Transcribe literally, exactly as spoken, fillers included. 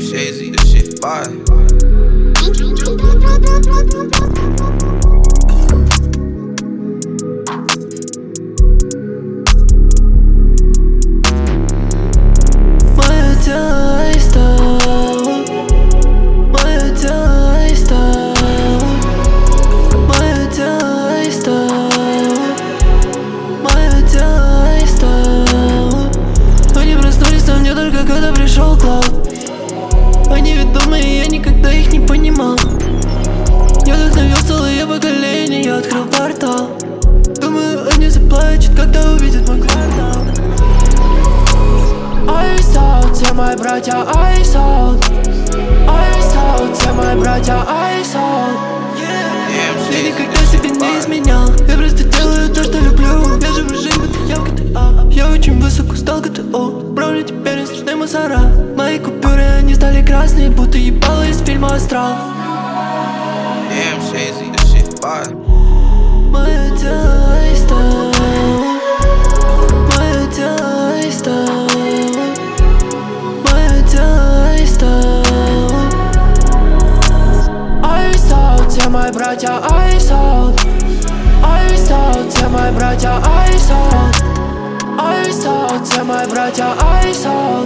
Damn, Shady, this shit fire. Когда пришел клауд, они ведомые, я никогда их не понимал. Я вдохновил целое поколение, я открыл портал. Думаю, они заплачут, когда увидят мой квартал. Ice out, все мои братья, ice out. Ice out, все мои братья, ice out. Я никогда себе не изменял, я просто делаю то, что люблю. Я живу жизнь, будто я в джи ти эй. Я очень высоко стал джи ти эй. Броня теперь не страшны мусора. Мои купюры, они стали красные, будто ебало из фильма «Астрал». Damn, Shady, this shit fire. Мое тело айстал, мое тело айстал, мое тело айстал. Ice out, все мои братья, ice out. Ice out, все мои братья, ice out. Ice out, все мои братья, ice out.